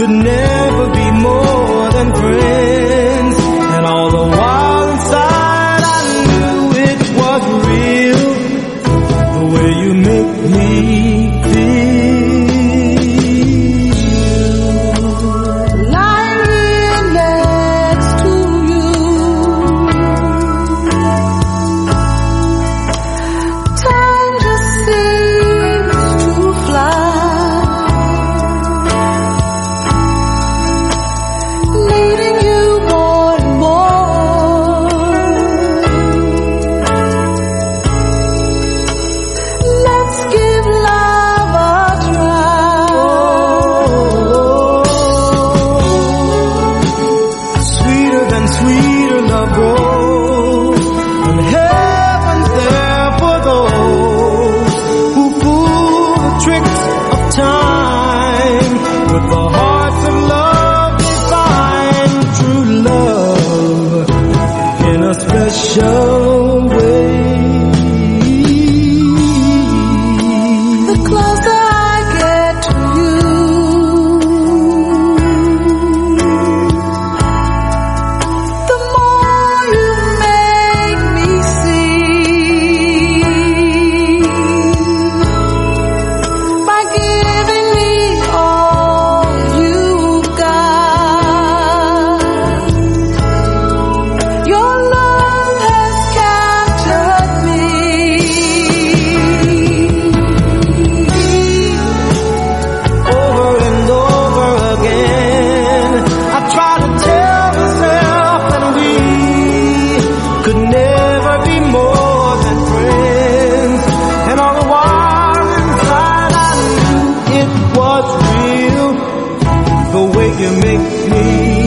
could never be more than friends. And all the while inside I knew it was real, the way you make me feel. Lying next to you, time just seems to fly. Needing you more and more. Let's give love a try. Sweeter than sweeter love grows, and heaven's there for those who fool the tricks of time. With the hearts of love they find true love in a special way. The closer I get to you, the more you make me see. By giving me all you've got, your love has captured me. Over and over again, I try to tell myself that we could never be more than friends. And all the while inside I knew it was real, the way you make me